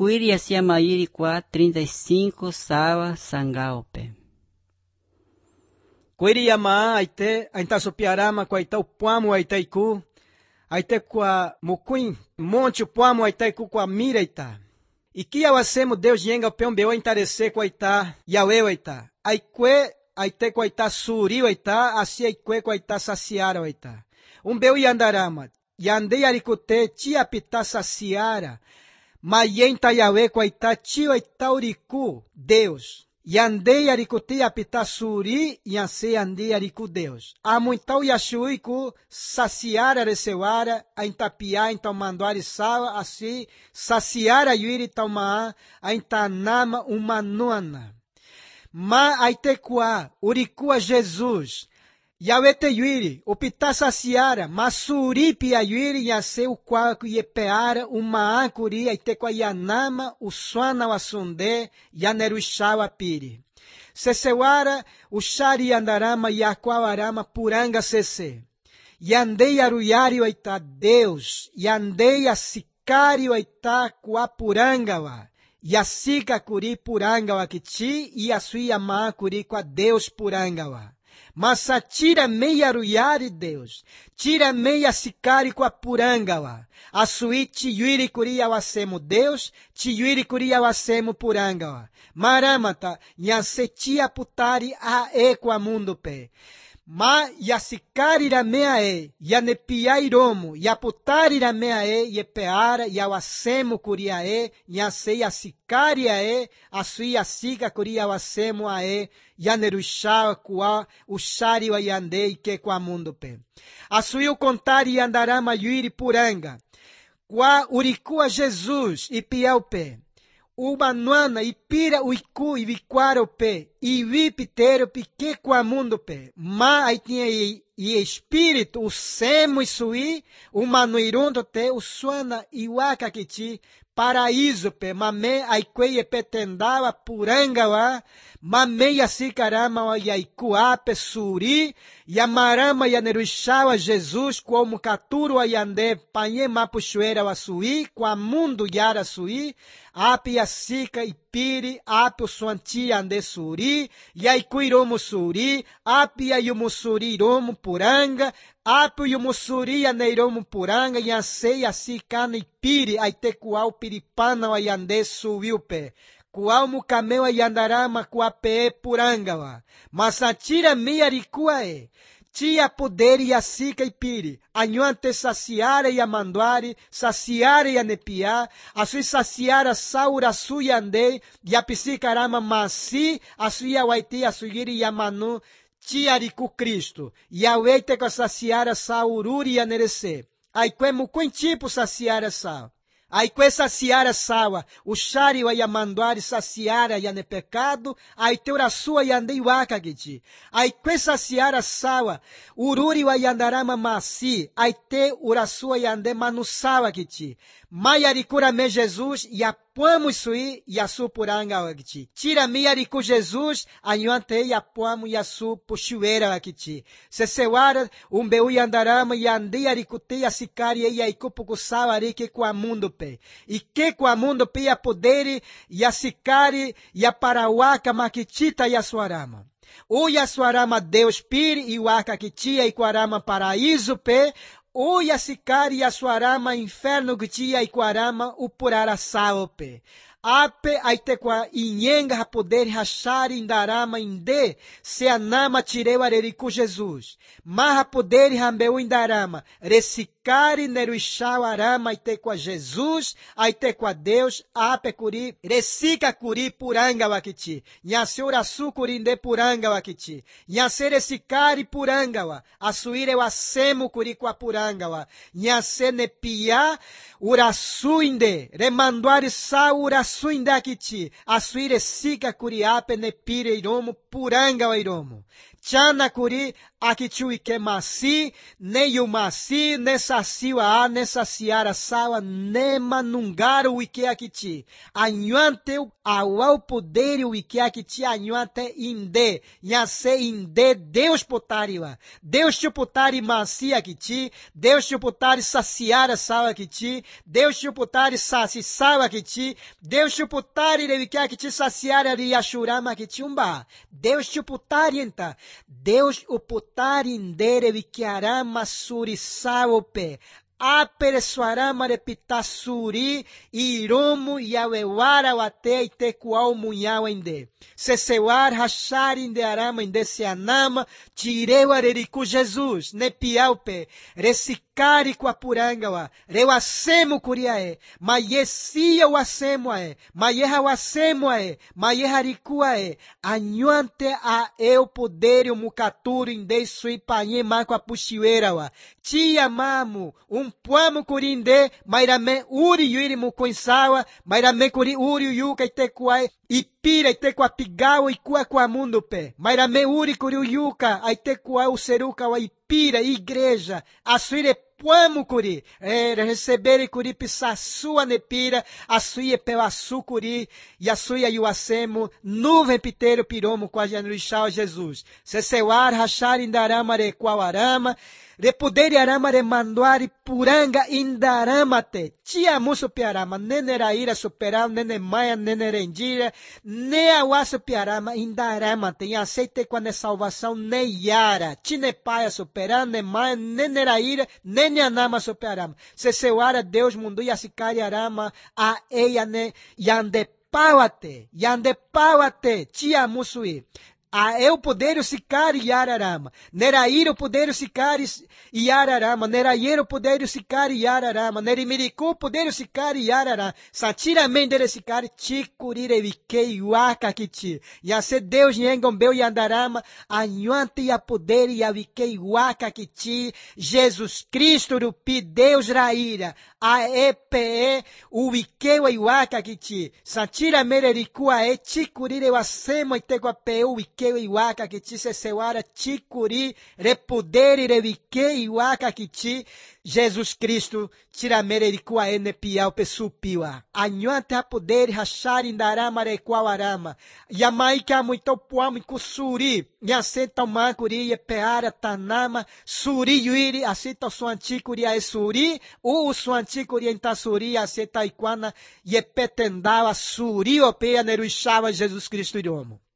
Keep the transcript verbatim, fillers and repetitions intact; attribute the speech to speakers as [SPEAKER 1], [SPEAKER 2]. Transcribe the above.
[SPEAKER 1] Kuiri asia mairi kwa trinta e cinco sawa sangalpe.
[SPEAKER 2] Kuiri yama aite ainta sopiarama kwa ita upuamu aita iku aite kwa mukuin monte upuamu aita iku kwa mira ita. Ikia wasemo Deus yenga o peombeo entarece kwa ita yawe wa ita. Aikwe aite kwa ita suri wa ita asia ikwe kwa ita saciara wa ita. Umbeu yandarama yande yarikute tia pita saciara. Mayenta yawe kwa ita tio ita uriku Deus. Yande yarikuti apita suri yase yande yariku Deus. Amuitau yashuiku saciara resewara a intapia então mandoari sawa assim saciara yuiri tauma a intanama umanuana. Ma aitekua urikua Jesus. Yawete yuiri, o pita saciara, masuri pia yuiri yase o quaco yepeara, o maacuri, aitekwa yanama, o suana o asunde, yaneruixawa piri. Sesewara, o shari yandarama, yaquawarama, puranga sese. Yandei aruyari oita Deus, yandei a sicari oita quapurangawa. Yasika kuri purangawa kiti, e a sui amaacuri qua Deus purangawa. Mas tira meia aruyari Deus, tira meia sicari com a purangawa. A suíte yuiri kuria wasemo Deus, ti yuiri kuria wasemo purangawa. Maramata, nhasetia putari a e com a mundo pe. Ma yasikari ramea e, yanepia iromo, yaputari ramea e, yepeara, yawasemo kuria e, nhase yasikari a e, asui yasiga kuria wasemo a e, yaneruixawa kua, ushari wa yande ike kwa mundo pe. Asui o contari yandarama yuiri puranga, kwa urikua Jesus ipiau pe. Ubanuana ipira uiku e viquaro pe e vipiteiro pique qua mundo pe ma aí tinha e, e espírito o semo e sui o manuirundo te o suana e waka kiti paraíso pe mame ai quei petendava puranga wa mame yasicarama wa yaikuá pe suri yamarama yaneruixawa Jesus como caturo ayande panhe mapuchoeira wa sui qua mundo yara sui api yasika ipiri api o suanti ande suri yaiku iromo suri api yayumo suri iromo puranga api yumo suri yaneiromo puranga yase yasikana ipiri aite kuau piripana wa yande suiu pe kuau mukameu yandarama kuape puranga wa masatira miarikua e tia poder yasika ipiri anhuante saciara yamanduari saciara yanepiá asui saciara saura suyande yapisicarama masi asui yawaiti asugiri yamanu tiariku Cristo Yahweh te saciara saururi yanerese aikwe muquentipo saciara sa Aikwe saciara sawa, o shari wa yamanduari saciara yane pecado, aite urasua yandei wakagiti. Aikwe saciara sawa, ururi wa yandarama masi, aite urasua yande manusawa kiti. Maiaricura me Jesus, yapuamo sui, yasu puranga wakiti. Tira miaricu Jesus, anhuante yapuamo yasu puxueira wakiti. Sesewara, umbeu yandarama yandei aricute yasikari e yaikupuku sawarike kwa mundo e que com a mundo pia poderi yasikari ya parawaka makitita yasuarama o yasuarama Deus piri e waka kitia e quarama paraíso pe o yasikari yasuarama inferno kitia e quarama o purara sao pe ape aitekwa inyenga ha poder rachar indarama inde se anama tireu areriku Jesus maha poder hambeu indarama recicari neruixau arama aitekwa Jesus aitekwa Deus ape kuri recica kuri puranga wakiti nhase urasu kuri inde puranga wakiti nhase recicari puranga wa asuire wasemu kuri kwa puranga wa nhase nepia urasu inde remanduari sa urasu Suindakiti, asuire sika kuriape ne pire iromo, puranga wa iromo. Chana kuri aqui tio ike masi, nem o masi, nessa siwa a, nessa siara sawa, nema nungaro o ike aqui ti. Anhuante ao poder o ike aqui ti, anhuante inde, nhase inde, Deus potariwa. Deus te potari masi aqui ti, Deus te potari saciara sawa aqui ti, Deus te potari sasi sawa aqui ti, Deus te potari revike aqui ti saciara riachurama aqui ti umba. Deus te potari enta. Deus o potari indere vikiarama suri saope. Aperesuarama repita suri iromo yawewara wate itekuau munyawa inde. Sesewar rachar inde arama inde se anama tireu areriku Jesus ne piaupe recicari com a purangawa reu asemo curiae maiesia o asemo ae maieha o asemo ae maieha rikuae anhuante a eu poderio mukaturu inde sui panhe mako apuxiuerawa tia mamu um puamo curinde mairame uri yuri mucoinsawa mairame curi uri yuka itekuae ipira itekuapigawa ikua kwa mundo pe mairame uri curi uyuka aitekua o seruka wa ipira igreja asuire puamo curi é, recebere curi pisa sua nepira asuie pela sucuri e asuia yuasemo nuvem piteiro piromo com a januixau Jesus se seuar rachar indarama re quauarama repuderi arama re manduari puranga indarama te tia muso piarama neneraira superal nene maia nenerendira ne awaso piarama indarama te aceite quando é salvação ne yara tine paia superal ne maia neneraira nene anama superama se seuara Deus mundu yasikari arama a eia ne yande pauate yande pauate tia musui a eu poderio sicari yararama. Nerairo poderio sicari yararama. Nerairo poderio sicari yararama. Nerimiriku poderio sicari yararama. Satira mendere sicari chicurire vikei waka kiti. Yase Deus yengombeu yandarama. Anhuante ya poderi ya vikei waka kiti. Jesus Cristo rupi Deus raira. A E P E o vikeu iwaka kiti. Satira mereriku a e chicurire wasemo itegua peu vikeu que iwaka kiti se sewara chikuri repuderi revike iwaka kiti Jesus Cristo tiramere rikua ene piau pesupiwa anhuante a poder rachar indarama requau arama yamaika muito puamo kusuri nyasenta makuri e peara tanama suri yuiri asita suantikuri a suri u suantikuri entasuri aseta ikwana ye petendava suri opea neruixava Jesus Cristo idiomo